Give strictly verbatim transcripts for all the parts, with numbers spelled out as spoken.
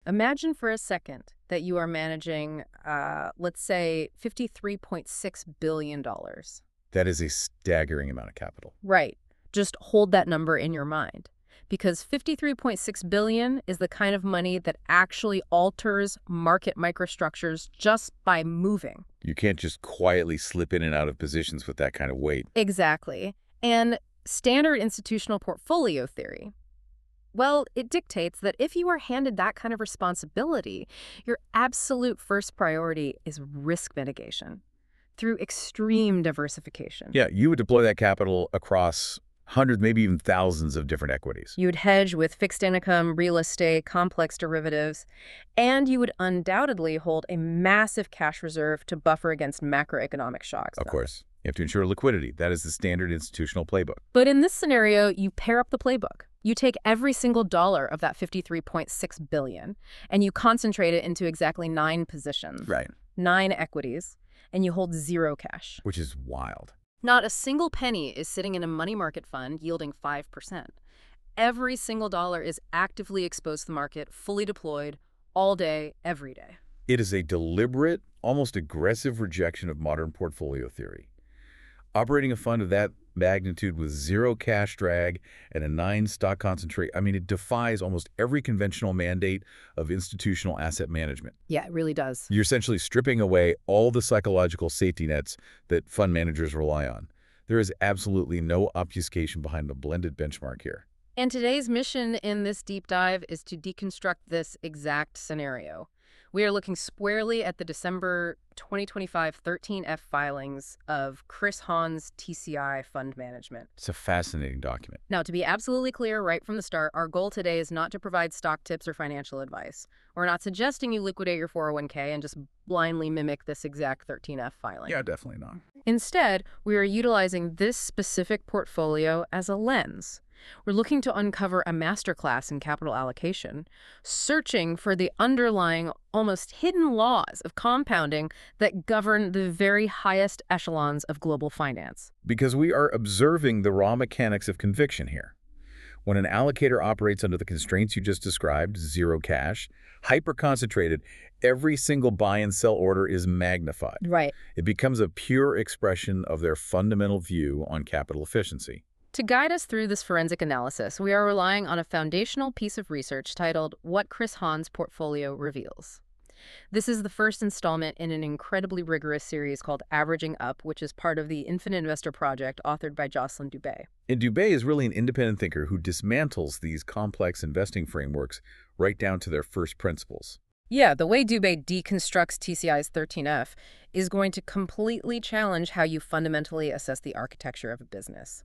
Imagine for a second that you are managing, uh, let's say, fifty-three point six billion dollars. That is a staggering amount of capital. Right. Just hold that number in your mind. Because fifty-three point six billion dollars is the kind of money that actually alters market microstructures just by moving. You can't just quietly slip in and out of positions with that kind of weight. Exactly. And standard institutional portfolio theory, well, it dictates that if you are handed that kind of responsibility, your absolute first priority is risk mitigation through extreme diversification. Yeah, you would deploy that capital across hundreds, maybe even thousands of different equities. You would hedge with fixed income, real estate, complex derivatives, and you would undoubtedly hold a massive cash reserve to buffer against macroeconomic shocks. Of course. You have to ensure liquidity. That is the standard institutional playbook. But in this scenario, you pair up the playbook. You take every single dollar of that fifty-three point six billion dollars and you concentrate it into exactly nine positions. Right. Nine equities, and you hold zero cash. Which is wild. Not a single penny is sitting in a money market fund yielding five percent. Every single dollar is actively exposed to the market, fully deployed, all day, every day. It is a deliberate, almost aggressive rejection of modern portfolio theory. Operating a fund of that magnitude with zero cash drag and a nine stock concentrate, I mean, it defies almost every conventional mandate of institutional asset management. Yeah, it really does. You're essentially stripping away all the psychological safety nets that fund managers rely on. There is absolutely no obfuscation behind the blended benchmark here. And today's mission in this deep dive is to deconstruct this exact scenario. We are looking squarely at the December twenty twenty-five thirteen F filings of Chris Hahn's T C I Fund Management. It's a fascinating document. Now, to be absolutely clear right from the start, our goal today is not to provide stock tips or financial advice. We're not suggesting you liquidate your four oh one k and just blindly mimic this exact thirteen F filing. Yeah, definitely not. Instead, we are utilizing this specific portfolio as a lens. We're looking to uncover a masterclass in capital allocation, searching for the underlying, almost hidden laws of compounding that govern the very highest echelons of global finance. Because we are observing the raw mechanics of conviction here. When an allocator operates under the constraints you just described, zero cash, hyper-concentrated, every single buy and sell order is magnified. Right. It becomes a pure expression of their fundamental view on capital efficiency. To guide us through this forensic analysis, we are relying on a foundational piece of research titled What Chris Hahn's Portfolio Reveals. This is the first installment in an incredibly rigorous series called Averaging Up, which is part of the Infinite Investor Project authored by Jocelyn Dubé. And Dubé is really an independent thinker who dismantles these complex investing frameworks right down to their first principles. Yeah, the way Dubé deconstructs T C I's thirteen F is going to completely challenge how you fundamentally assess the architecture of a business.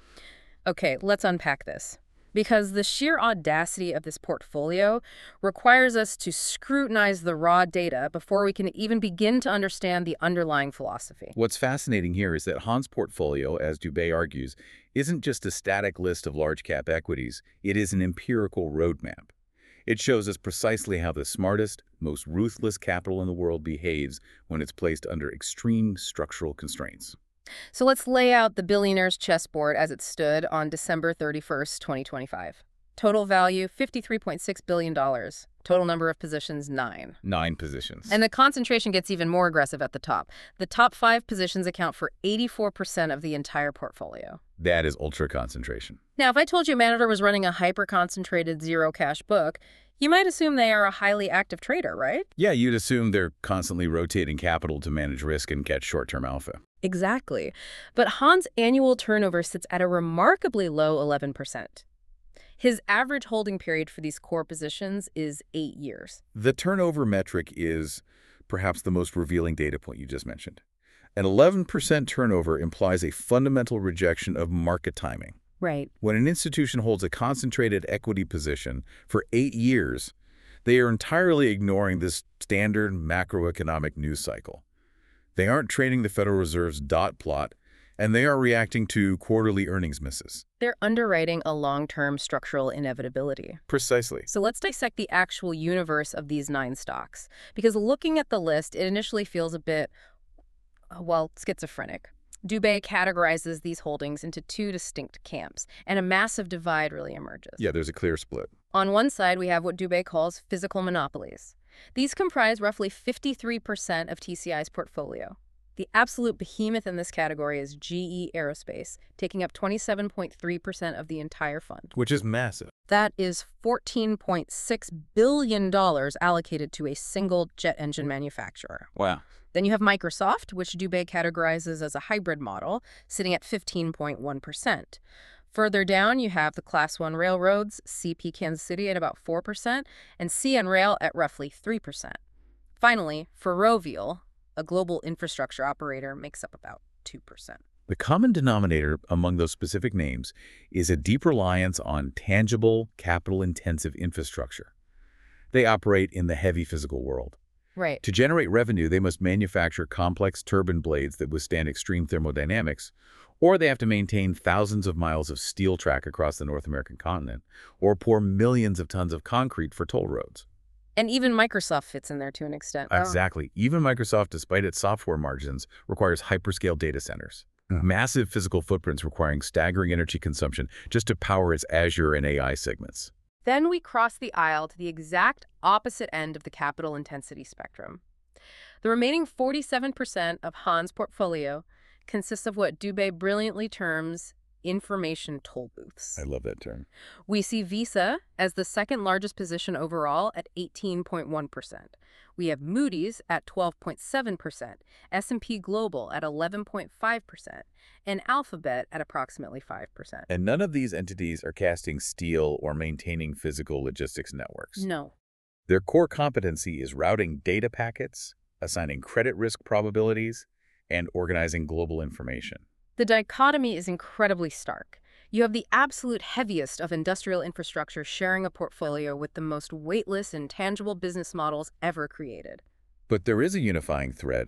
Okay, let's unpack this. Because the sheer audacity of this portfolio requires us to scrutinize the raw data before we can even begin to understand the underlying philosophy. What's fascinating here is that Hahn's portfolio, as Dubé argues, isn't just a static list of large-cap equities. It is an empirical roadmap. It shows us precisely how the smartest, most ruthless capital in the world behaves when it's placed under extreme structural constraints. So let's lay out the billionaire's chessboard as it stood on December thirty-first, twenty twenty-five. Total value, fifty-three point six billion dollars. Total number of positions, nine. Nine positions. And the concentration gets even more aggressive at the top. The top five positions account for eighty-four percent of the entire portfolio. That is ultra concentration. Now, if I told you a manager was running a hyper-concentrated zero-cash book, you might assume they are a highly active trader, right? Yeah, you'd assume they're constantly rotating capital to manage risk and catch short-term alpha. Exactly. But Hahn's annual turnover sits at a remarkably low eleven percent. His average holding period for these core positions is eight years. The turnover metric is perhaps the most revealing data point you just mentioned. An eleven percent turnover implies a fundamental rejection of market timing. Right. When an institution holds a concentrated equity position for eight years, they are entirely ignoring this standard macroeconomic news cycle. They aren't trading the Federal Reserve's dot plot, and they are reacting to quarterly earnings misses. They're underwriting a long-term structural inevitability. Precisely. So let's dissect the actual universe of these nine stocks. Because looking at the list, it initially feels a bit, well, schizophrenic. Dubé categorizes these holdings into two distinct camps, and a massive divide really emerges. Yeah, there's a clear split. On one side, we have what Dubé calls physical monopolies. These comprise roughly fifty-three percent of T C I's portfolio. The absolute behemoth in this category is G E Aerospace, taking up twenty-seven point three percent of the entire fund. Which is massive. That is fourteen point six billion dollars allocated to a single jet engine manufacturer. Wow. Then you have Microsoft, which Dubé categorizes as a hybrid model, sitting at fifteen point one percent. Further down, you have the Class one railroads, C P Kansas City at about four percent, and C N Rail at roughly three percent. Finally, Ferrovial, a global infrastructure operator, makes up about two percent. The common denominator among those specific names is a deep reliance on tangible, capital-intensive infrastructure. They operate in the heavy physical world. Right. To generate revenue, they must manufacture complex turbine blades that withstand extreme thermodynamics, or they have to maintain thousands of miles of steel track across the North American continent, or pour millions of tons of concrete for toll roads. And even Microsoft fits in there to an extent. Exactly. Even Microsoft, despite its software margins, requires hyperscale data centers. Yeah. Massive physical footprints requiring staggering energy consumption just to power its Azure and A I segments. Then we cross the aisle to the exact opposite end of the capital intensity spectrum. The remaining forty-seven percent of Han's portfolio consists of what Dubé brilliantly terms information toll booths. I love that term. We see Visa as the second largest position overall at eighteen point one percent. We have Moody's at twelve point seven percent, S and P Global at eleven point five percent, and Alphabet at approximately five percent. And none of these entities are casting steel or maintaining physical logistics networks. No. Their core competency is routing data packets, assigning credit risk probabilities, and organizing global information. The dichotomy is incredibly stark. You have the absolute heaviest of industrial infrastructure sharing a portfolio with the most weightless and tangible business models ever created. But there is a unifying thread.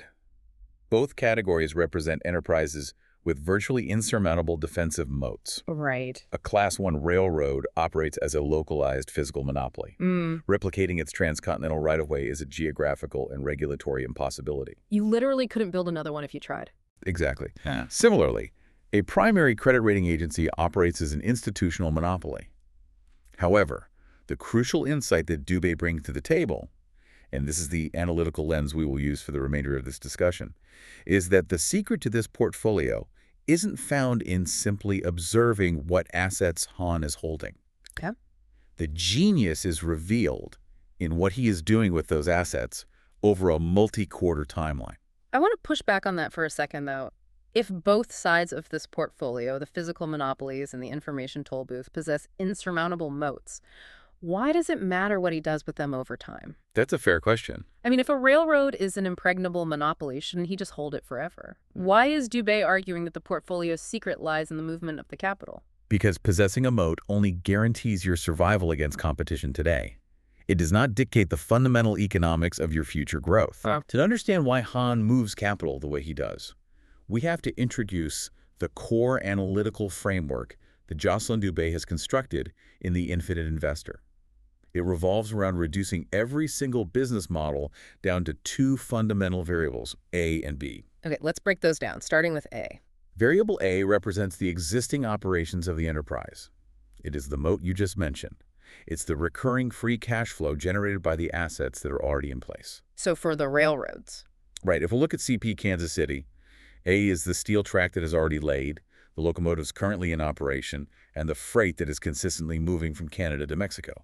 Both categories represent enterprises with virtually insurmountable defensive moats. Right. A Class one railroad operates as a localized physical monopoly. Mm. Replicating its transcontinental right-of-way is a geographical and regulatory impossibility. You literally couldn't build another one if you tried. Exactly. Yeah. Similarly, a primary credit rating agency operates as an institutional monopoly. However, the crucial insight that Dubé brings to the table, and this is the analytical lens we will use for the remainder of this discussion, is that the secret to this portfolio isn't found in simply observing what assets Han is holding. Okay. The genius is revealed in what he is doing with those assets over a multi-quarter timeline. I want to push back on that for a second, though. If both sides of this portfolio, the physical monopolies and the information toll booth, possess insurmountable moats, why does it matter what he does with them over time? That's a fair question. I mean, if a railroad is an impregnable monopoly, shouldn't he just hold it forever? Why is Dubé arguing that the portfolio's secret lies in the movement of the capital? Because possessing a moat only guarantees your survival against competition today. It does not dictate the fundamental economics of your future growth. Oh. To understand why Han moves capital the way he does, we have to introduce the core analytical framework that Jocelyn Dubé has constructed in The Infinite Investor. It revolves around reducing every single business model down to two fundamental variables, A and B. Okay, let's break those down, starting with A. Variable A represents the existing operations of the enterprise. It is the moat you just mentioned. It's the recurring free cash flow generated by the assets that are already in place. So for the railroads. Right. If we look at C P Kansas City, A is the steel track that is already laid, the locomotives currently in operation, and the freight that is consistently moving from Canada to Mexico.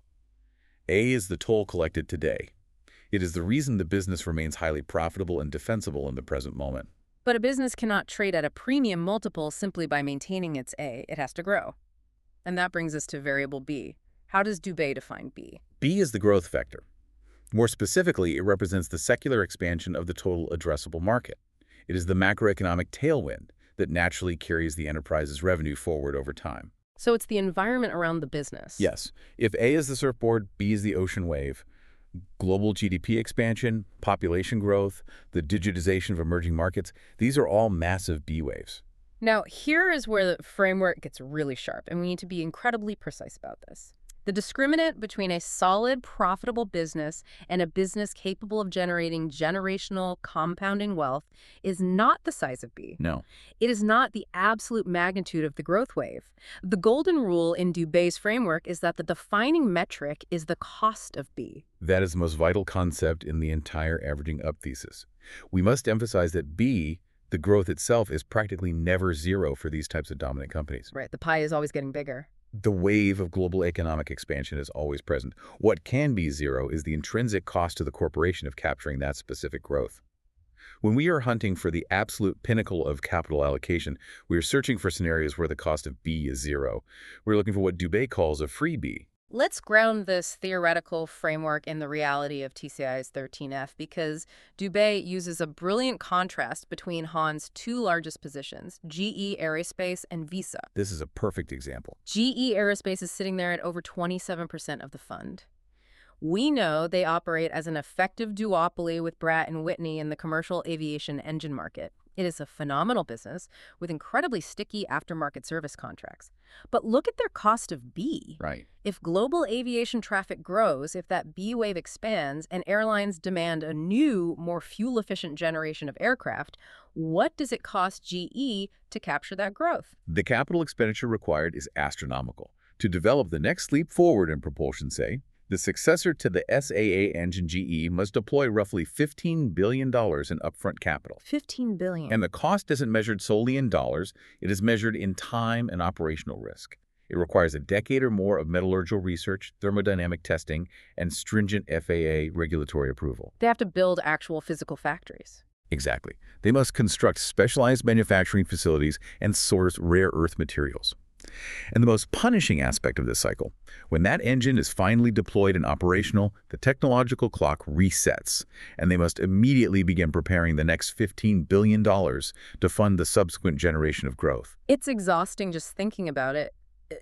A is the toll collected today. It is the reason the business remains highly profitable and defensible in the present moment. But a business cannot trade at a premium multiple simply by maintaining its A. It has to grow. And that brings us to variable B. How does Dubé define B? B is the growth vector. More specifically, it represents the secular expansion of the total addressable market. It is the macroeconomic tailwind that naturally carries the enterprise's revenue forward over time. So it's the environment around the business. Yes. If A is the surfboard, B is the ocean wave. Global G D P expansion, population growth, the digitization of emerging markets, these are all massive B waves. Now, here is where the framework gets really sharp, and we need to be incredibly precise about this. The discriminant between a solid, profitable business and a business capable of generating generational compounding wealth is not the size of B. No. It is not the absolute magnitude of the growth wave. The golden rule in Dubé's framework is that the defining metric is the cost of B. That is the most vital concept in the entire averaging up thesis. We must emphasize that B, the growth itself, is practically never zero for these types of dominant companies. Right, the pie is always getting bigger. The wave of global economic expansion is always present. What can be zero is the intrinsic cost to the corporation of capturing that specific growth. When we are hunting for the absolute pinnacle of capital allocation, we are searching for scenarios where the cost of B is zero. We're looking for what Dubé calls a free B. Let's ground this theoretical framework in the reality of T C I's thirteen F because Dubé uses a brilliant contrast between Han's two largest positions, G E Aerospace and Visa. This is a perfect example. G E Aerospace is sitting there at over twenty-seven percent of the fund. We know they operate as an effective duopoly with Pratt and Whitney in the commercial aviation engine market. It is a phenomenal business with incredibly sticky aftermarket service contracts. But look at their cost of B. Right. If global aviation traffic grows, if that B wave expands, and airlines demand a new, more fuel-efficient generation of aircraft, what does it cost G E to capture that growth? The capital expenditure required is astronomical. To develop the next leap forward in propulsion, say, the successor to the S A A engine G E must deploy roughly fifteen billion dollars in upfront capital. fifteen billion dollars. And the cost isn't measured solely in dollars, it is measured in time and operational risk. It requires a decade or more of metallurgical research, thermodynamic testing, and stringent F A A regulatory approval. They have to build actual physical factories. Exactly. They must construct specialized manufacturing facilities and source rare earth materials. And the most punishing aspect of this cycle, when that engine is finally deployed and operational, the technological clock resets, and they must immediately begin preparing the next fifteen billion dollars to fund the subsequent generation of growth. It's exhausting just thinking about it.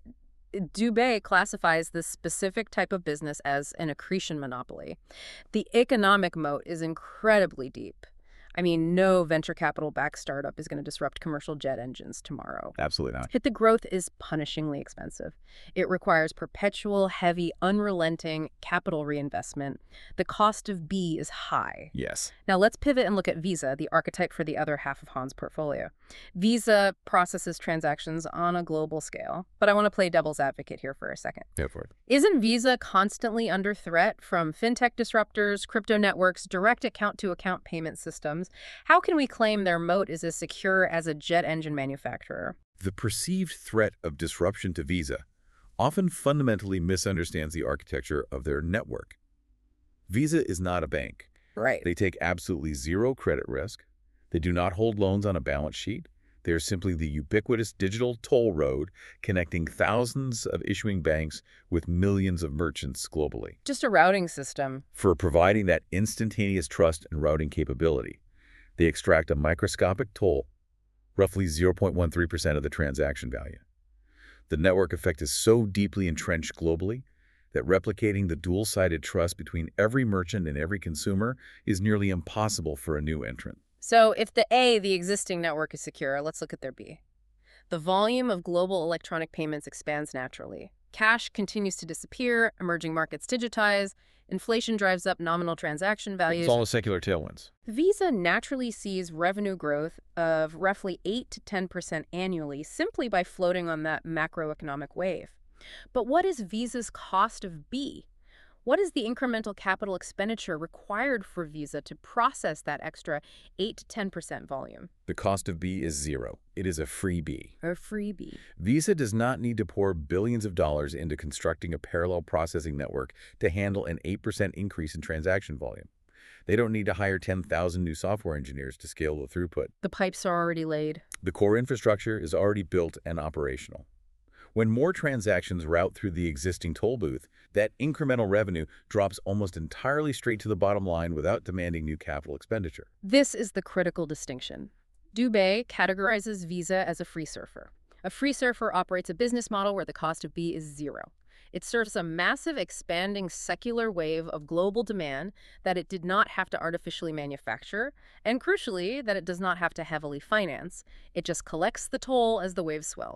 Dubé classifies this specific type of business as an accretion monopoly. The economic moat is incredibly deep. I mean, no venture capital-backed startup is going to disrupt commercial jet engines tomorrow. Absolutely not. Yet the growth is punishingly expensive. It requires perpetual, heavy, unrelenting capital reinvestment. The cost of B is high. Yes. Now let's pivot and look at Visa, the archetype for the other half of Han's portfolio. Visa processes transactions on a global scale, but I want to play devil's advocate here for a second. Go for it. Isn't Visa constantly under threat from fintech disruptors, crypto networks, direct account-to-account payment systems? How can we claim their moat is as secure as a jet engine manufacturer? The perceived threat of disruption to Visa often fundamentally misunderstands the architecture of their network. Visa is not a bank. Right. They take absolutely zero credit risk. They do not hold loans on a balance sheet. They are simply the ubiquitous digital toll road connecting thousands of issuing banks with millions of merchants globally. Just a routing system. For providing that instantaneous trust and routing capability, they extract a microscopic toll, roughly zero point one three percent of the transaction value. The network effect is so deeply entrenched globally that replicating the dual-sided trust between every merchant and every consumer is nearly impossible for a new entrant. So if the A, the existing network, is secure, let's look at their B. The volume of global electronic payments expands naturally. Cash continues to disappear, emerging markets digitize, inflation drives up nominal transaction values. It's all the secular tailwinds. Visa naturally sees revenue growth of roughly eight to ten percent annually simply by floating on that macroeconomic wave. But what is Visa's cost of B? What is the incremental capital expenditure required for Visa to process that extra eight to ten percent volume? The cost of B is zero. It is a free B. Or free B. Visa does not need to pour billions of dollars into constructing a parallel processing network to handle an eight percent increase in transaction volume. They don't need to hire ten thousand new software engineers to scale the throughput. The pipes are already laid. The core infrastructure is already built and operational. When more transactions route through the existing toll booth, that incremental revenue drops almost entirely straight to the bottom line without demanding new capital expenditure. This is the critical distinction. Dubé categorizes Visa as a free surfer. A free surfer operates a business model where the cost of B is zero. It serves a massive, expanding secular wave of global demand that it did not have to artificially manufacture, and crucially, that it does not have to heavily finance. It just collects the toll as the wave swells.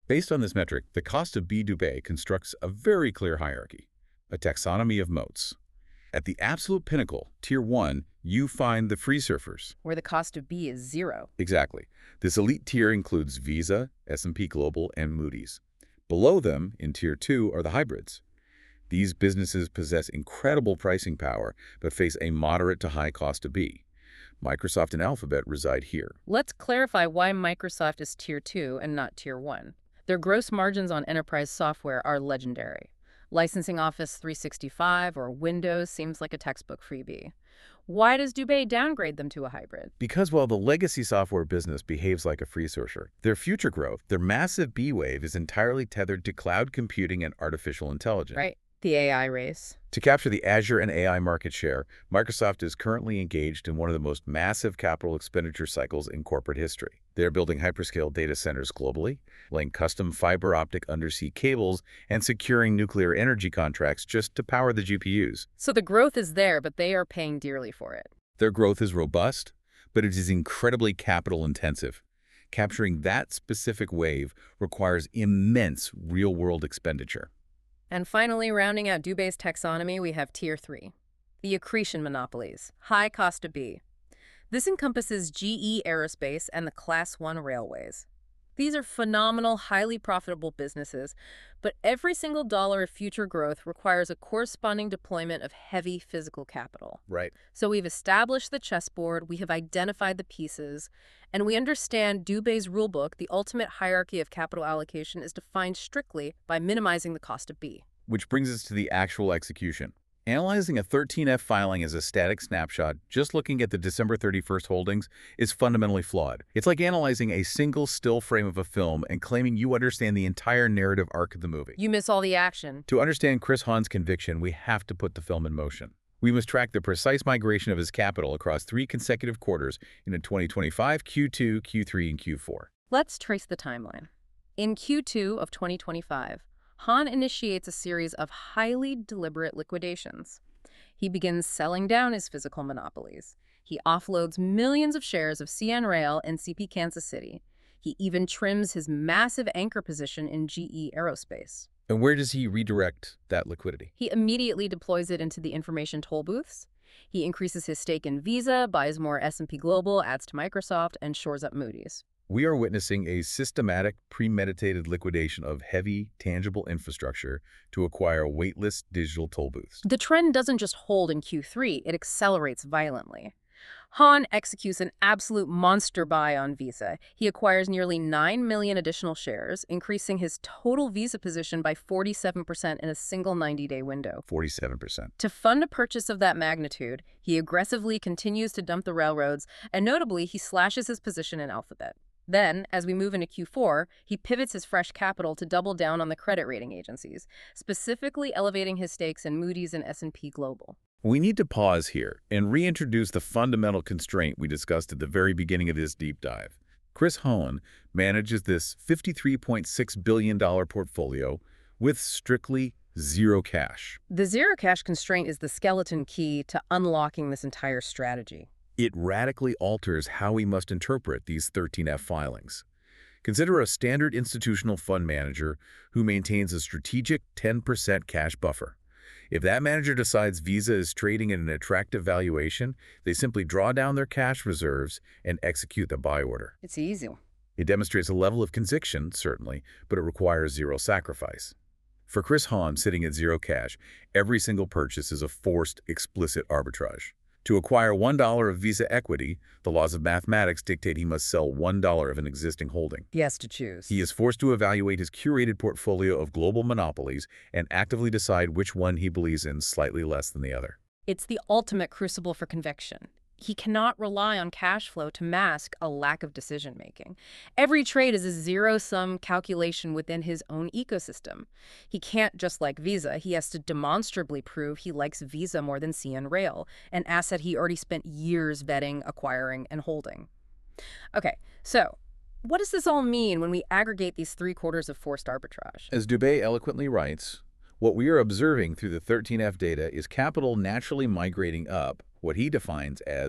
Based on this metric, the cost of B. Dubé constructs a very clear hierarchy, a taxonomy of moats. At the absolute pinnacle, Tier one, you find the free surfers. Where the cost of B is zero. Exactly. This elite tier includes Visa, S and P Global, and Moody's. Below them, in Tier two, are the hybrids. These businesses possess incredible pricing power, but face a moderate to high cost of B. Microsoft and Alphabet reside here. Let's clarify why Microsoft is Tier two and not Tier one. Their gross margins on enterprise software are legendary. Licensing Office three sixty-five or Windows seems like a textbook freebie. Why does Dubé downgrade them to a hybrid? Because while the legacy software business behaves like a free surfer, their future growth, their massive B wave, is entirely tethered to cloud computing and artificial intelligence. Right. The A I race. To capture the Azure and A I market share, Microsoft is currently engaged in one of the most massive capital expenditure cycles in corporate history. They are building hyperscale data centers globally, laying custom fiber optic undersea cables, and securing nuclear energy contracts just to power the G P Us. So the growth is there, but they are paying dearly for it. Their growth is robust, but it is incredibly capital intensive. Capturing that specific wave requires immense real-world expenditure. And finally, rounding out Dubé's taxonomy, we have Tier three, the accretion monopolies, high cost of B. This encompasses G E Aerospace and the Class one railways. These are phenomenal, highly profitable businesses, but every single dollar of future growth requires a corresponding deployment of heavy physical capital. Right. So we've established the chessboard, we have identified the pieces, and we understand Dubé's rulebook, the ultimate hierarchy of capital allocation, is defined strictly by minimizing the cost of B. Which brings us to the actual execution. Analyzing a thirteen F filing as a static snapshot, just looking at the December thirty-first holdings, is fundamentally flawed. It's like analyzing a single still frame of a film and claiming you understand the entire narrative arc of the movie. You miss all the action. To understand Chris Hahn's conviction, we have to put the film in motion. We must track the precise migration of his capital across three consecutive quarters in twenty twenty-five, Q two, Q three, and Q four. Let's trace the timeline. In Q two of twenty twenty-five, Hahn initiates a series of highly deliberate liquidations. He begins selling down his physical monopolies. He offloads millions of shares of C N Rail and C P Kansas City. He even trims his massive anchor position in G E Aerospace. And where does he redirect that liquidity? He immediately deploys it into the information toll booths. He increases his stake in Visa, buys more S and P Global, adds to Microsoft, and shores up Moody's. We are witnessing a systematic, premeditated liquidation of heavy, tangible infrastructure to acquire weightless digital toll booths. The trend doesn't just hold in Q three, it accelerates violently. Hahn executes an absolute monster buy on Visa. He acquires nearly nine million additional shares, increasing his total Visa position by forty-seven percent in a single ninety-day window. forty-seven percent. To fund a purchase of that magnitude, he aggressively continues to dump the railroads, and notably, he slashes his position in Alphabet. Then, as we move into Q four, he pivots his fresh capital to double down on the credit rating agencies, specifically elevating his stakes in Moody's and S and P Global. We need to pause here and reintroduce the fundamental constraint we discussed at the very beginning of this deep dive. Chris Hahn manages this fifty-three point six billion dollars portfolio with strictly zero cash. The zero cash constraint is the skeleton key to unlocking this entire strategy. It radically alters how we must interpret these thirteen F filings. Consider a standard institutional fund manager who maintains a strategic ten percent cash buffer. If that manager decides Visa is trading at an attractive valuation, they simply draw down their cash reserves and execute the buy order. It's easy. It demonstrates a level of conviction, certainly, but it requires zero sacrifice. For Chris Hahn, sitting at zero cash, every single purchase is a forced, explicit arbitrage. To acquire one dollar of Visa equity, the laws of mathematics dictate he must sell one dollar of an existing holding. He has to choose. He is forced to evaluate his curated portfolio of global monopolies and actively decide which one he believes in slightly less than the other. It's the ultimate crucible for conviction. He cannot rely on cash flow to mask a lack of decision-making. Every trade is a zero-sum calculation within his own ecosystem. He can't just like Visa. He has to demonstrably prove he likes Visa more than C N Rail, an asset he already spent years vetting, acquiring, and holding. Okay, so what does this all mean when we aggregate these three quarters of forced arbitrage? As Dubé eloquently writes, what we are observing through the thirteen F data is capital naturally migrating up what he defines as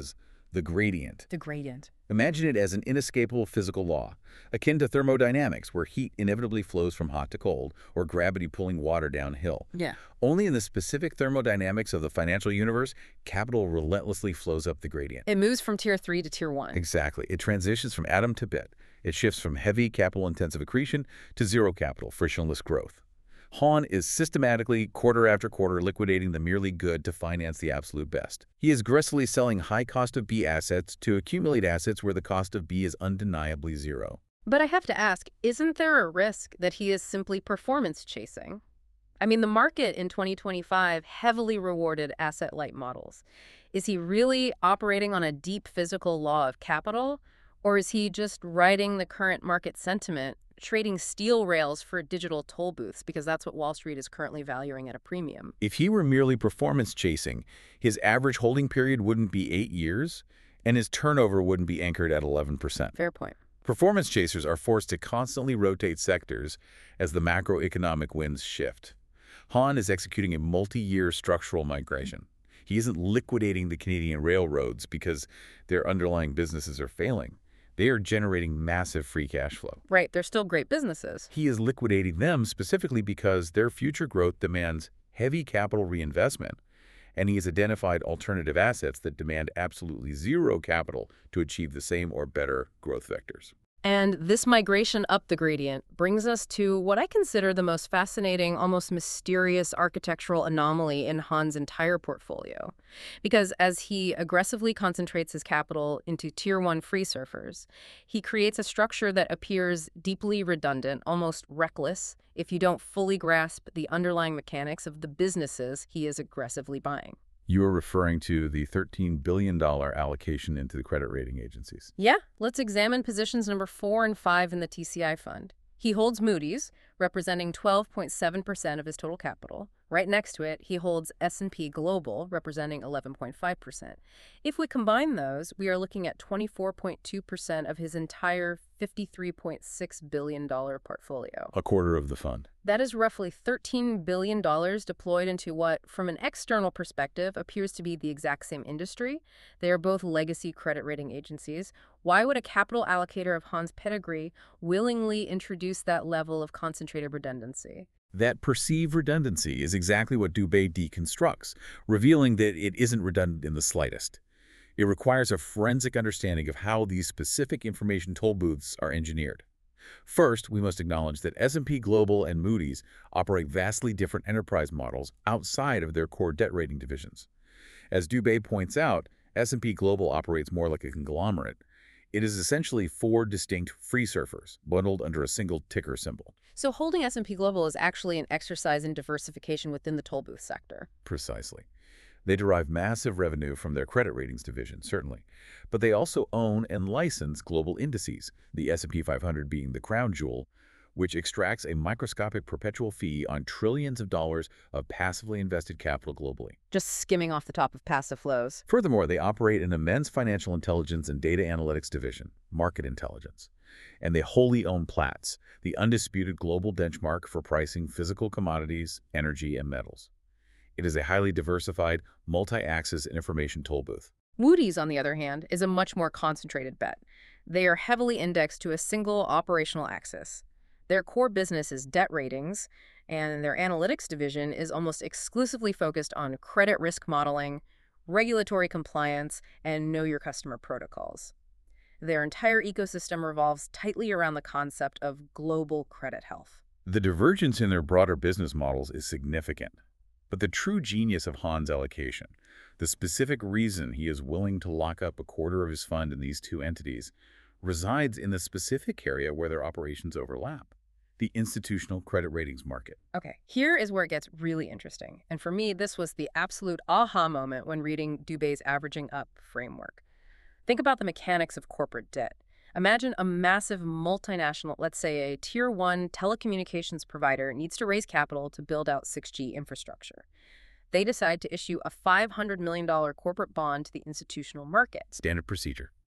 the gradient. The gradient. Imagine it as an inescapable physical law, akin to thermodynamics, where heat inevitably flows from hot to cold, or gravity pulling water downhill. Yeah. Only in the specific thermodynamics of the financial universe, capital relentlessly flows up the gradient. It moves from tier three to tier one. Exactly. It transitions from atom to bit. It shifts from heavy capital-intensive accretion to zero capital, frictionless growth. Hahn is systematically, quarter after quarter, liquidating the merely good to finance the absolute best. He is aggressively selling high cost of B assets to accumulate assets where the cost of B is undeniably zero. But I have to ask, isn't there a risk that he is simply performance chasing? I mean, the market in twenty twenty-five heavily rewarded asset-light models. Is he really operating on a deep physical law of capital, or is he just riding the current market sentiment, trading steel rails for digital toll booths, because that's what Wall Street is currently valuing at a premium? If he were merely performance chasing, his average holding period wouldn't be eight years, and his turnover wouldn't be anchored at eleven percent. Fair point. Performance chasers are forced to constantly rotate sectors as the macroeconomic winds shift. Hahn is executing a multi-year structural migration. He isn't liquidating the Canadian railroads because their underlying businesses are failing. They are generating massive free cash flow. Right, they're still great businesses. He is liquidating them specifically because their future growth demands heavy capital reinvestment, and he has identified alternative assets that demand absolutely zero capital to achieve the same or better growth vectors. And this migration up the gradient brings us to what I consider the most fascinating, almost mysterious architectural anomaly in Hahn's entire portfolio. Because as he aggressively concentrates his capital into tier one free surfers, he creates a structure that appears deeply redundant, almost reckless, if you don't fully grasp the underlying mechanics of the businesses he is aggressively buying. You are referring to the thirteen billion dollar allocation into the credit rating agencies. Yeah, let's examine positions number four and five in the T C I fund. He holds Moody's, representing twelve point seven percent of his total capital. Right next to it, he holds S and P Global, representing eleven point five percent. If we combine those, we are looking at twenty-four point two percent of his entire fifty-three point six billion dollar portfolio. A quarter of the fund. That is roughly thirteen billion dollars deployed into what, from an external perspective, appears to be the exact same industry. They are both legacy credit rating agencies. Why would a capital allocator of Hahn's pedigree willingly introduce that level of concentrated redundancy? That perceived redundancy is exactly what Dubé deconstructs, revealing that it isn't redundant in the slightest. It requires a forensic understanding of how these specific information toll booths are engineered. First, we must acknowledge that S and P Global and Moody's operate vastly different enterprise models outside of their core debt rating divisions. As Dubé points out, S and P Global operates more like a conglomerate. It is essentially four distinct free surfers, bundled under a single ticker symbol. So holding S and P Global is actually an exercise in diversification within the toll booth sector. Precisely. They derive massive revenue from their credit ratings division, certainly. But they also own and license global indices, the S and P five hundred being the crown jewel, which extracts a microscopic perpetual fee on trillions of dollars of passively invested capital globally. Just skimming off the top of passive flows. Furthermore, they operate an immense financial intelligence and data analytics division, Market Intelligence. And they wholly own Platts, the undisputed global benchmark for pricing physical commodities, energy, and metals. It is a highly diversified, multi-axis information toll booth. Moody's, on the other hand, is a much more concentrated bet. They are heavily indexed to a single operational axis. Their core business is debt ratings, and their analytics division is almost exclusively focused on credit risk modeling, regulatory compliance, and know your customer protocols. Their entire ecosystem revolves tightly around the concept of global credit health. The divergence in their broader business models is significant. But the true genius of Hahn's allocation, the specific reason he is willing to lock up a quarter of his fund in these two entities, resides in the specific area where their operations overlap, the institutional credit ratings market. Okay, here is where it gets really interesting. And for me, this was the absolute aha moment when reading Dubé's Averaging Up framework. Think about the mechanics of corporate debt. Imagine a massive multinational, let's say a tier one telecommunications provider, needs to raise capital to build out six G infrastructure. They decide to issue a five hundred million dollar corporate bond to the institutional market. Standard procedure.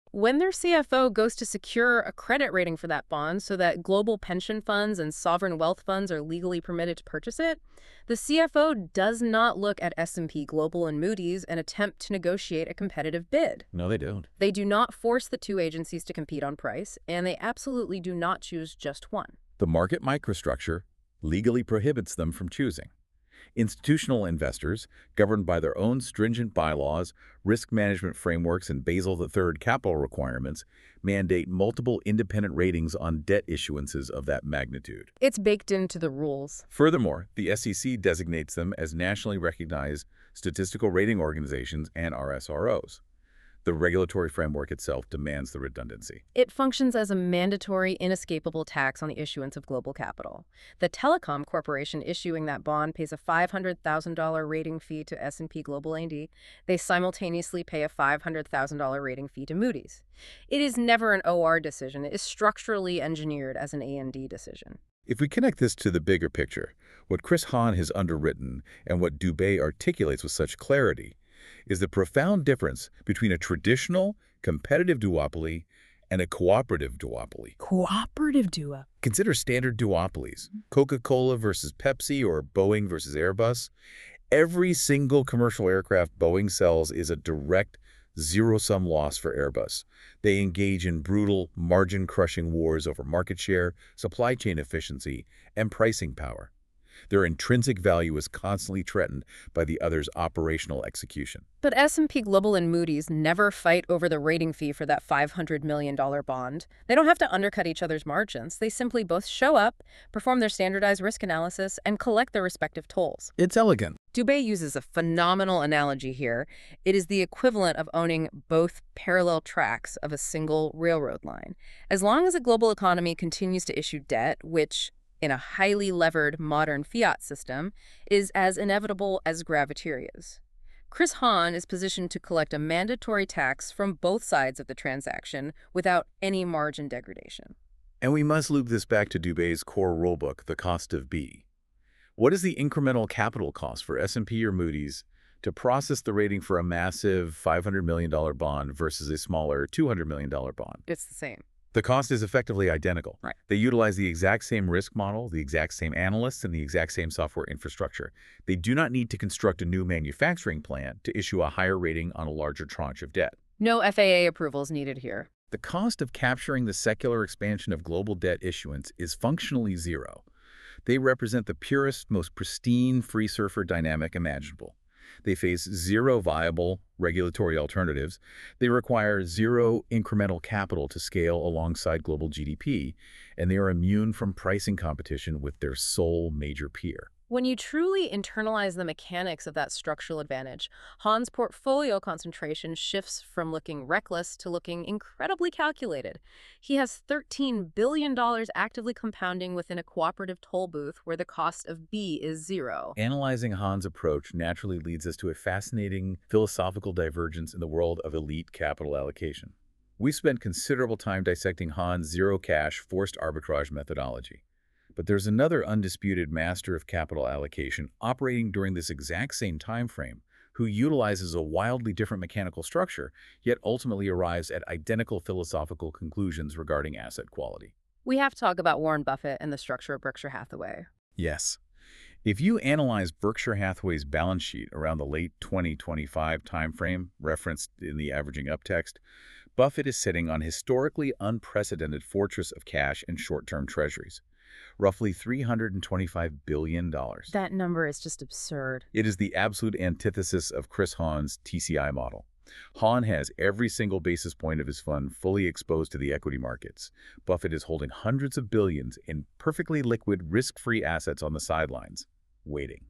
When their C F O goes to secure a credit rating for that bond so that global pension funds and sovereign wealth funds are legally permitted to purchase it, the C F O does not look at S and P Global and Moody's and attempt to negotiate a competitive bid. No, they don't. They do not force the two agencies to compete on price, and they absolutely do not choose just one. The market microstructure legally prohibits them from choosing. Institutional investors, governed by their own stringent bylaws, risk management frameworks, and Basel the third capital requirements, mandate multiple independent ratings on debt issuances of that magnitude. It's baked into the rules. Furthermore, the S E C designates them as nationally recognized statistical rating organizations and R S R Os. The regulatory framework itself demands the redundancy. It functions as a mandatory, inescapable tax on the issuance of global capital. The telecom corporation issuing that bond pays a five hundred thousand dollar rating fee to S and P Global A and D. They simultaneously pay a five hundred thousand dollar rating fee to Moody's. It is never an O R decision. It is structurally engineered as an A and D decision. If we connect this to the bigger picture, what Chris Hahn has underwritten and what Dubé articulates with such clarity is the profound difference between a traditional, competitive duopoly and a cooperative duopoly. Cooperative duo. Consider standard duopolies, Coca-Cola versus Pepsi or Boeing versus Airbus. Every single commercial aircraft Boeing sells is a direct zero-sum loss for Airbus. They engage in brutal, margin-crushing wars over market share, supply chain efficiency, and pricing power. Their intrinsic value is constantly threatened by the other's operational execution. But S and P Global and Moody's never fight over the rating fee for that five hundred million dollar bond. They don't have to undercut each other's margins. They simply both show up, perform their standardized risk analysis, and collect their respective tolls. It's elegant. Dubé uses a phenomenal analogy here. It is the equivalent of owning both parallel tracks of a single railroad line. As long as a global economy continues to issue debt, which in a highly levered modern fiat system, is as inevitable as gravity is. Chris Hahn is positioned to collect a mandatory tax from both sides of the transaction without any margin degradation. And we must loop this back to Dubé's core rulebook, the cost of B. What is the incremental capital cost for S and P or Moody's to process the rating for a massive five hundred million dollar bond versus a smaller two hundred million dollar bond? It's the same. The cost is effectively identical. Right. They utilize the exact same risk model, the exact same analysts, and the exact same software infrastructure. They do not need to construct a new manufacturing plant to issue a higher rating on a larger tranche of debt. No F A A approvals needed here. The cost of capturing the secular expansion of global debt issuance is functionally zero. They represent the purest, most pristine free surfer dynamic imaginable. They face zero viable regulatory alternatives. They require zero incremental capital to scale alongside global G D P, and they are immune from pricing competition with their sole major peer. When you truly internalize the mechanics of that structural advantage, Hahn's portfolio concentration shifts from looking reckless to looking incredibly calculated. He has thirteen billion dollars actively compounding within a cooperative toll booth where the cost of B is zero. Analyzing Hahn's approach naturally leads us to a fascinating philosophical divergence in the world of elite capital allocation. We spent considerable time dissecting Hahn's zero-cash forced arbitrage methodology. But there's another undisputed master of capital allocation operating during this exact same time frame who utilizes a wildly different mechanical structure, yet ultimately arrives at identical philosophical conclusions regarding asset quality. We have to talk about Warren Buffett and the structure of Berkshire Hathaway. Yes. If you analyze Berkshire Hathaway's balance sheet around the late twenty twenty-five timeframe referenced in the Averaging Up text, Buffett is sitting on historically unprecedented fortress of cash and short-term treasuries. Roughly three hundred twenty-five billion dollars. That number is just absurd. It is the absolute antithesis of Chris Hahn's T C I model. Hahn has every single basis point of his fund fully exposed to the equity markets. Buffett is holding hundreds of billions in perfectly liquid, risk-free assets on the sidelines, waiting.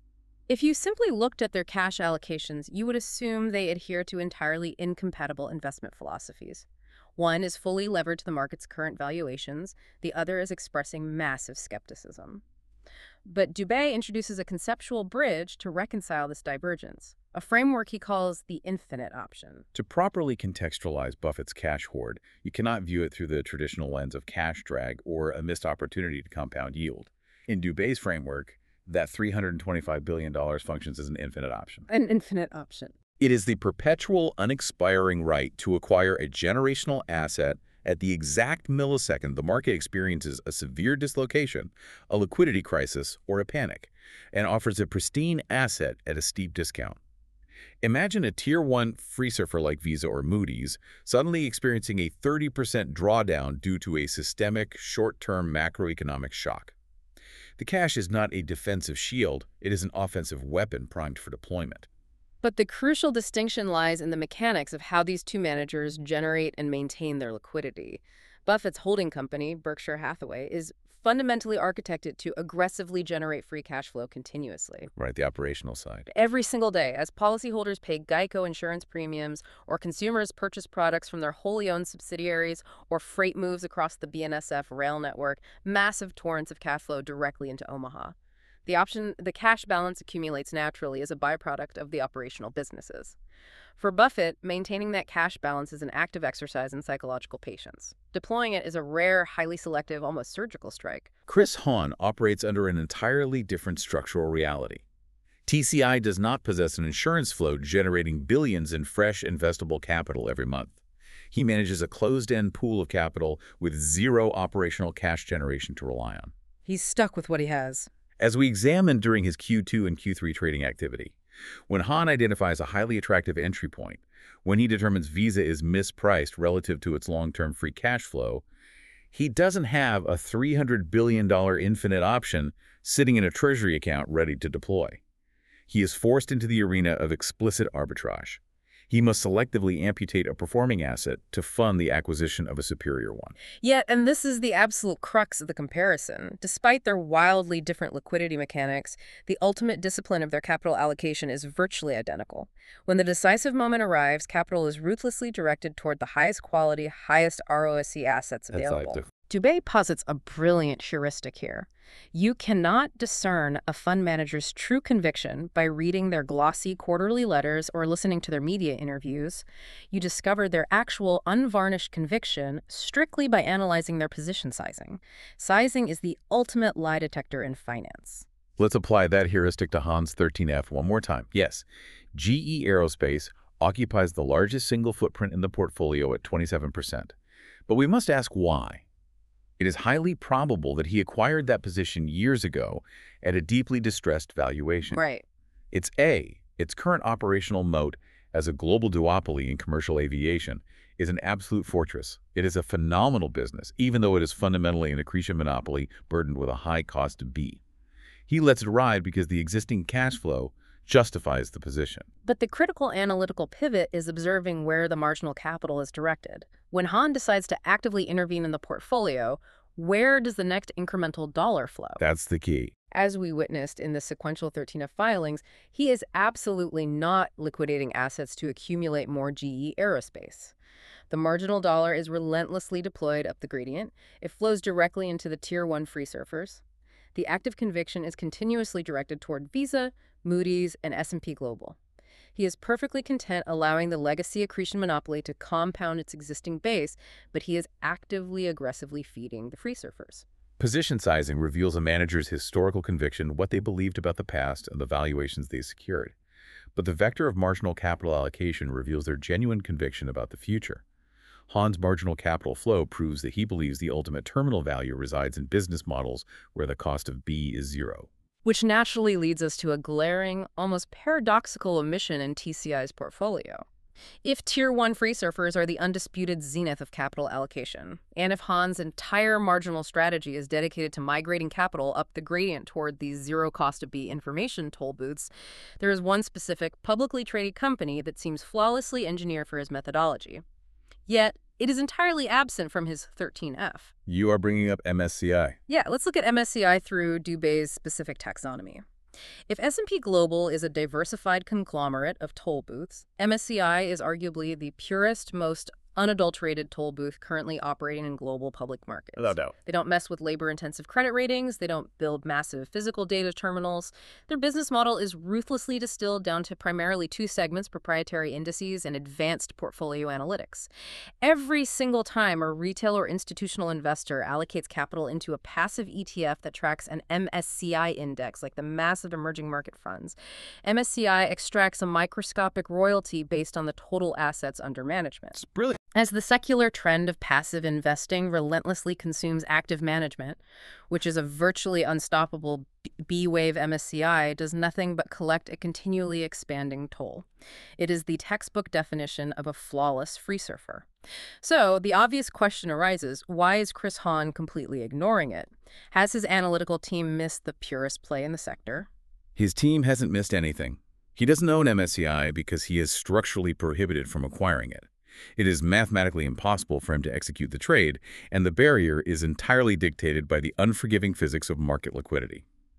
If you simply looked at their cash allocations, you would assume they adhere to entirely incompatible investment philosophies. One is fully levered to the market's current valuations. The other is expressing massive skepticism. But Dubé introduces a conceptual bridge to reconcile this divergence, a framework he calls the infinite option. To properly contextualize Buffett's cash hoard, you cannot view it through the traditional lens of cash drag or a missed opportunity to compound yield. In Dubé's framework, that three hundred twenty-five billion dollars functions as an infinite option. An infinite option. It is the perpetual, unexpiring right to acquire a generational asset at the exact millisecond the market experiences a severe dislocation, a liquidity crisis, or a panic, and offers a pristine asset at a steep discount. Imagine a Tier one free surfer like Visa or Moody's suddenly experiencing a thirty percent drawdown due to a systemic, short-term macroeconomic shock. The cash is not a defensive shield, it is an offensive weapon primed for deployment. But the crucial distinction lies in the mechanics of how these two managers generate and maintain their liquidity. Buffett's holding company, Berkshire Hathaway, is fundamentally architected to aggressively generate free cash flow continuously. Right, the operational side. Every single day, as policyholders pay Geico insurance premiums, or consumers purchase products from their wholly owned subsidiaries, or freight moves across the B N S F rail network, massive torrents of cash flow directly into Omaha. The option, the cash balance accumulates naturally as a byproduct of the operational businesses. For Buffett, maintaining that cash balance is an active exercise in psychological patience. Deploying it is a rare, highly selective, almost surgical strike. Chris Hahn operates under an entirely different structural reality. T C I does not possess an insurance float generating billions in fresh investable capital every month. He manages a closed-end pool of capital with zero operational cash generation to rely on. He's stuck with what he has. As we examined during his Q two and Q three trading activity, when Hahn identifies a highly attractive entry point, when he determines Visa is mispriced relative to its long-term free cash flow, he doesn't have a three hundred billion dollar infinite option sitting in a treasury account ready to deploy. He is forced into the arena of explicit arbitrage. He must selectively amputate a performing asset to fund the acquisition of a superior one. Yet, and this is the absolute crux of the comparison, despite their wildly different liquidity mechanics, the ultimate discipline of their capital allocation is virtually identical. When the decisive moment arrives, capital is ruthlessly directed toward the highest quality, highest R O S E assets available. Dubé posits a brilliant heuristic here. You cannot discern a fund manager's true conviction by reading their glossy quarterly letters or listening to their media interviews. You discover their actual unvarnished conviction strictly by analyzing their position sizing. Sizing is the ultimate lie detector in finance. Let's apply that heuristic to Hahn's thirteen F one more time. Yes, G E Aerospace occupies the largest single footprint in the portfolio at twenty-seven percent. But we must ask why. It is highly probable that he acquired that position years ago at a deeply distressed valuation. Right. It's A, its current operational moat as a global duopoly in commercial aviation is an absolute fortress. It is a phenomenal business, even though it is fundamentally an accretion monopoly burdened with a high cost of B. He lets it ride because the existing cash flow justifies the position. But the critical analytical pivot is observing where the marginal capital is directed. When Hahn decides to actively intervene in the portfolio, where does the next incremental dollar flow? That's the key. As we witnessed in the sequential thirteen F filings, he is absolutely not liquidating assets to accumulate more G E Aerospace. The marginal dollar is relentlessly deployed up the gradient. It flows directly into the Tier one free surfers. The active conviction is continuously directed toward Visa, Moody's, and S and P Global. He is perfectly content allowing the legacy accretion monopoly to compound its existing base, but he is actively, aggressively feeding the free surfers. Position sizing reveals a manager's historical conviction, what they believed about the past, and the valuations they secured. But the vector of marginal capital allocation reveals their genuine conviction about the future. Hahn's marginal capital flow proves that he believes the ultimate terminal value resides in business models where the cost of B is zero. Which naturally leads us to a glaring, almost paradoxical omission in T C I's portfolio. If Tier one free surfers are the undisputed zenith of capital allocation, and if Hahn's entire marginal strategy is dedicated to migrating capital up the gradient toward these zero-cost-to-B information toll booths, there is one specific, publicly traded company that seems flawlessly engineered for his methodology. Yet, it is entirely absent from his thirteen F. You are bringing up M S C I. Yeah, let's look at M S C I through Dubé's specific taxonomy. If S and P Global is a diversified conglomerate of toll booths, M S C I is arguably the purest, most unadulterated toll booth currently operating in global public markets. No doubt. They don't mess with labor-intensive credit ratings. They don't build massive physical data terminals. Their business model is ruthlessly distilled down to primarily two segments: proprietary indices and advanced portfolio analytics. Every single time a retail or institutional investor allocates capital into a passive E T F that tracks an M S C I index, like the massive emerging market funds, M S C I extracts a microscopic royalty based on the total assets under management. It's brilliant. As the secular trend of passive investing relentlessly consumes active management, which is a virtually unstoppable B-wave M S C I, does nothing but collect a continually expanding toll. It is the textbook definition of a flawless free surfer. So the obvious question arises, why is Chris Hahn completely ignoring it? Has his analytical team missed the purest play in the sector? His team hasn't missed anything. He doesn't own M S C I because he is structurally prohibited from acquiring it. It is mathematically impossible for him to execute the trade, and the barrier is entirely dictated by the unforgiving physics of market liquidity.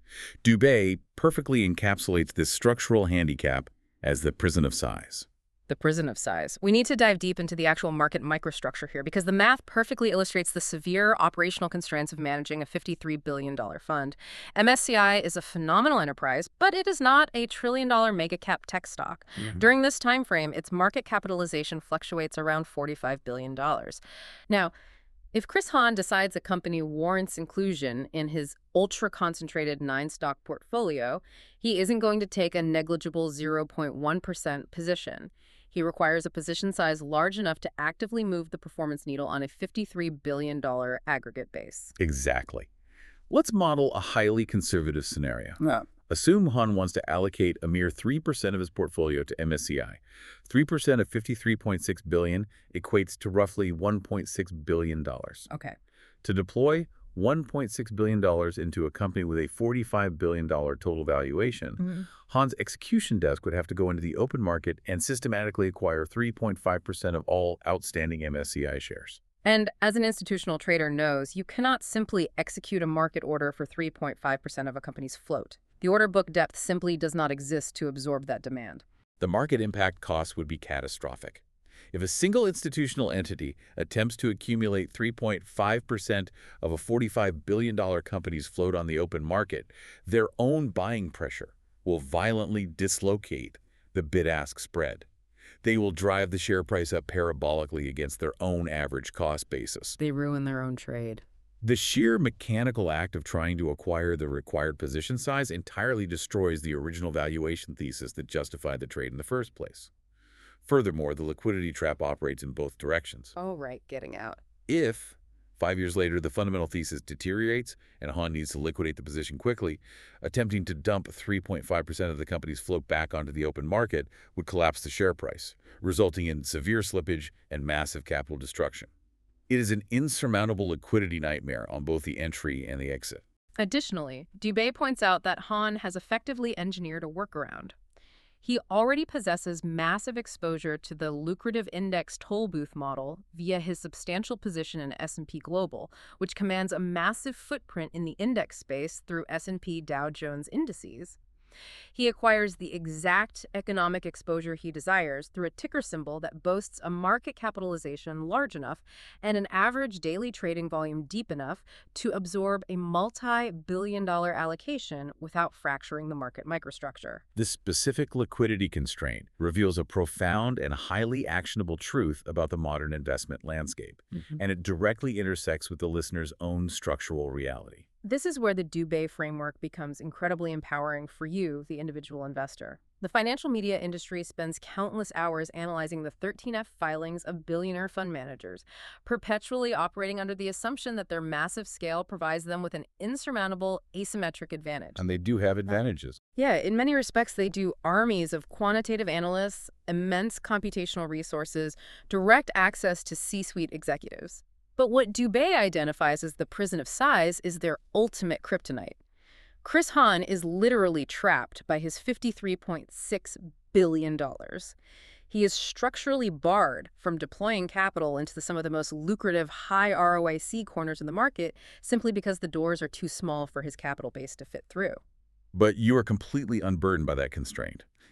Dubé perfectly encapsulates this structural handicap as the prison of size. The prison of size. We need to dive deep into the actual market microstructure here, because the math perfectly illustrates the severe operational constraints of managing a fifty-three billion dollar fund. M S C I is a phenomenal enterprise, but it is not a trillion dollar mega cap tech stock. Mm-hmm. During this time frame, its market capitalization fluctuates around forty-five billion dollars. Now, if Chris Hahn decides a company warrants inclusion in his ultra-concentrated nine-stock portfolio, he isn't going to take a negligible zero point one percent position. He requires a position size large enough to actively move the performance needle on a fifty-three billion dollar aggregate base. Exactly. Let's model a highly conservative scenario. Yeah. Assume Hahn wants to allocate a mere three percent of his portfolio to M S C I. three percent of fifty-three point six billion dollars equates to roughly one point six billion dollars. Okay. To deploy one point six billion dollars into a company with a forty-five billion dollar total valuation, mm-hmm. Hahn's execution desk would have to go into the open market and systematically acquire three point five percent of all outstanding M S C I shares. And as an institutional trader knows, you cannot simply execute a market order for three point five percent of a company's float. The order book depth simply does not exist to absorb that demand. The market impact cost would be catastrophic. If a single institutional entity attempts to accumulate three point five percent of a forty-five billion dollar company's float on the open market, their own buying pressure will violently dislocate the bid-ask spread. They will drive the share price up parabolically against their own average cost basis. They ruin their own trade. The sheer mechanical act of trying to acquire the required position size entirely destroys the original valuation thesis that justified the trade in the first place. Furthermore, the liquidity trap operates in both directions. Oh, right, getting out. If, five years later, the fundamental thesis deteriorates and Hahn needs to liquidate the position quickly, attempting to dump three point five percent of the company's float back onto the open market would collapse the share price, resulting in severe slippage and massive capital destruction. It is an insurmountable liquidity nightmare on both the entry and the exit. Additionally, Dubé points out that Hahn has effectively engineered a workaround. He already possesses massive exposure to the lucrative index toll booth model via his substantial position in S and P Global, which commands a massive footprint in the index space through S and P Dow Jones indices. He acquires the exact economic exposure he desires through a ticker symbol that boasts a market capitalization large enough and an average daily trading volume deep enough to absorb a multi-billion dollar allocation without fracturing the market microstructure. This specific liquidity constraint reveals a profound and highly actionable truth about the modern investment landscape, mm-hmm. and it directly intersects with the listener's own structural reality. This is where the Dubé framework becomes incredibly empowering for you, the individual investor. The financial media industry spends countless hours analyzing the thirteen F filings of billionaire fund managers, perpetually operating under the assumption that their massive scale provides them with an insurmountable asymmetric advantage. And they do have advantages. Yeah, in many respects, they do. Armies of quantitative analysts, immense computational resources, direct access to C-suite executives. But what Dubé identifies as the prison of size is their ultimate kryptonite. Chris Hahn is literally trapped by his fifty-three point six billion dollars. He is structurally barred from deploying capital into some of the most lucrative high R O I C corners in the market simply because the doors are too small for his capital base to fit through. But you are completely unburdened by that constraint.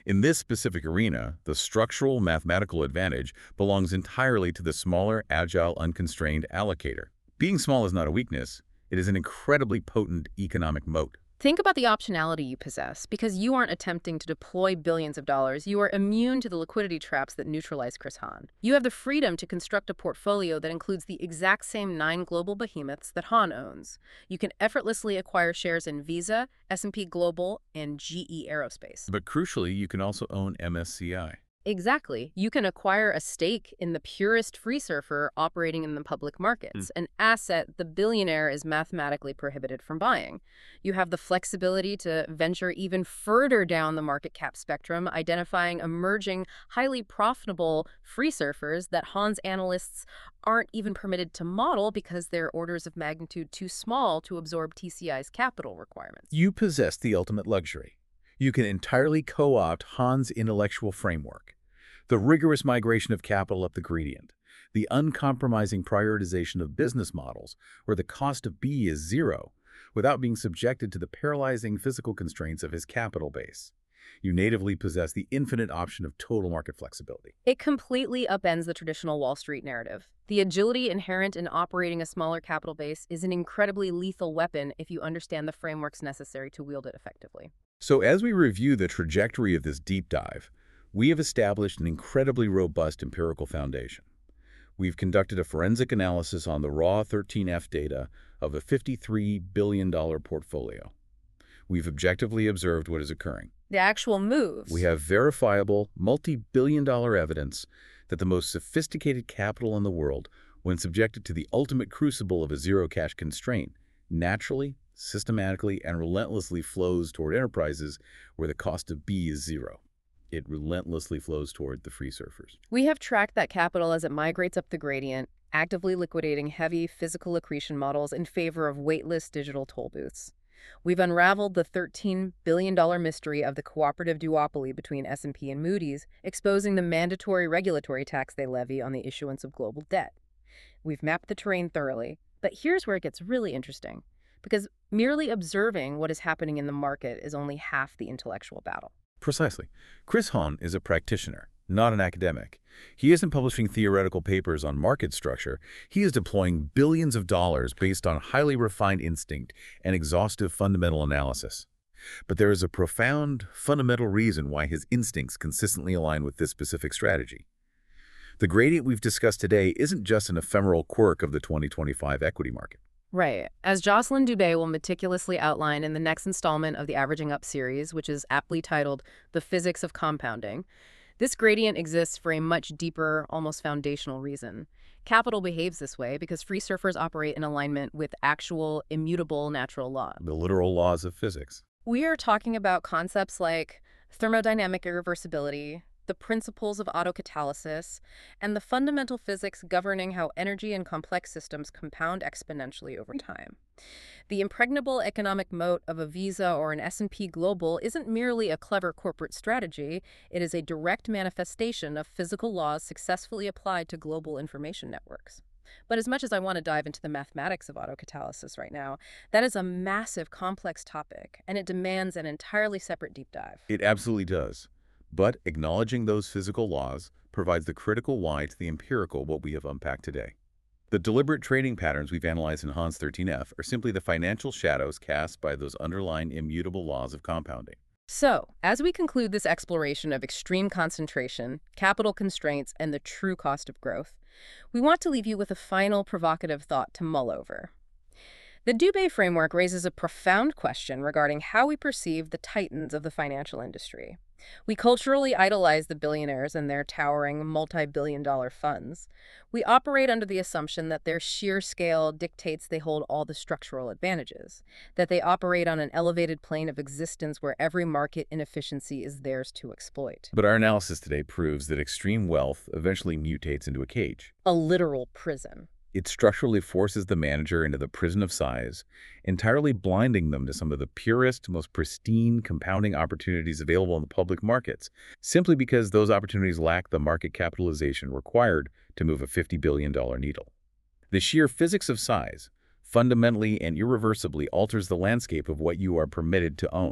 In this specific arena, the structural mathematical advantage belongs entirely to the smaller, agile, unconstrained allocator. Being small is not a weakness. It is an incredibly potent economic moat. Think about the optionality you possess. Because you aren't attempting to deploy billions of dollars, you are immune to the liquidity traps that neutralize Chris Hahn. You have the freedom to construct a portfolio that includes the exact same nine global behemoths that Hahn owns. You can effortlessly acquire shares in Visa, S and P Global, and G E Aerospace. But crucially, you can also own M S C I. Exactly. You can acquire a stake in the purest free surfer operating in the public markets, Mm. an asset the billionaire is mathematically prohibited from buying. You have the flexibility to venture even further down the market cap spectrum, identifying emerging, highly profitable free surfers that Hahn's analysts aren't even permitted to model because they're orders of magnitude too small to absorb T C I's capital requirements. You possess the ultimate luxury. You can entirely co-opt Hahn's intellectual framework. The rigorous migration of capital up the gradient, the uncompromising prioritization of business models where the cost of B is zero, without being subjected to the paralyzing physical constraints of his capital base. You natively possess the infinite option of total market flexibility. It completely upends the traditional Wall Street narrative. The agility inherent in operating a smaller capital base is an incredibly lethal weapon if you understand the frameworks necessary to wield it effectively. So as we review the trajectory of this deep dive, we have established an incredibly robust empirical foundation. We've conducted a forensic analysis on the raw thirteen F data of a fifty-three billion dollar portfolio. We've objectively observed what is occurring. The actual moves. We have verifiable, multi-billion dollar evidence that the most sophisticated capital in the world, when subjected to the ultimate crucible of a zero-cash constraint, naturally, systematically, and relentlessly flows toward enterprises where the cost of B is zero. It relentlessly flows toward the free surfers. We have tracked that capital as it migrates up the gradient, actively liquidating heavy physical accretion models in favor of weightless digital toll booths. We've unraveled the thirteen billion dollar mystery of the cooperative duopoly between S and P and Moody's, exposing the mandatory regulatory tax they levy on the issuance of global debt. We've mapped the terrain thoroughly, but here's where it gets really interesting, because merely observing what is happening in the market is only half the intellectual battle. Precisely. Chris Hahn is a practitioner, not an academic. He isn't publishing theoretical papers on market structure. He is deploying billions of dollars based on highly refined instinct and exhaustive fundamental analysis. But there is a profound, fundamental reason why his instincts consistently align with this specific strategy. The gradient we've discussed today isn't just an ephemeral quirk of the twenty twenty-five equity market. Right. As Jocelyn Dubé will meticulously outline in the next installment of the Averaging Up series, which is aptly titled The Physics of Compounding, this gradient exists for a much deeper, almost foundational reason. Capital behaves this way because free surfers operate in alignment with actual, immutable natural law. The literal laws of physics. We are talking about concepts like thermodynamic irreversibility, the principles of autocatalysis, and the fundamental physics governing how energy and complex systems compound exponentially over time. The impregnable economic moat of a Visa or an S and P Global isn't merely a clever corporate strategy, it is a direct manifestation of physical laws successfully applied to global information networks. But as much as I want to dive into the mathematics of autocatalysis right now, that is a massive, complex topic, and it demands an entirely separate deep dive. It absolutely does. But acknowledging those physical laws provides the critical why to the empirical what we have unpacked today. The deliberate trading patterns we've analyzed in Hans thirteen F are simply the financial shadows cast by those underlying immutable laws of compounding. So, as we conclude this exploration of extreme concentration, capital constraints, and the true cost of growth, we want to leave you with a final provocative thought to mull over. The Dubé framework raises a profound question regarding how we perceive the titans of the financial industry. We culturally idolize the billionaires and their towering multi-billion dollar funds. We operate under the assumption that their sheer scale dictates they hold all the structural advantages, that they operate on an elevated plane of existence where every market inefficiency is theirs to exploit. But our analysis today proves that extreme wealth eventually mutates into a cage. A literal prison. It structurally forces the manager into the prison of size, entirely blinding them to some of the purest, most pristine compounding opportunities available in the public markets, simply because those opportunities lack the market capitalization required to move a fifty billion dollar needle. The sheer physics of size fundamentally and irreversibly alters the landscape of what you are permitted to own.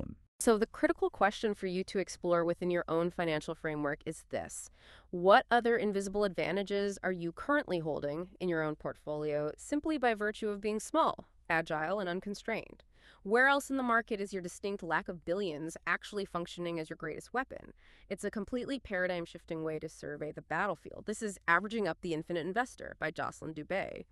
So, the critical question for you to explore within your own financial framework is this: what other invisible advantages are you currently holding in your own portfolio simply by virtue of being small, agile, and unconstrained? Where else in the market is your distinct lack of billions actually functioning as your greatest weapon? It's a completely paradigm shifting way to survey the battlefield. This is Averaging Up the Infinite Investor by Jocelyn Dubé.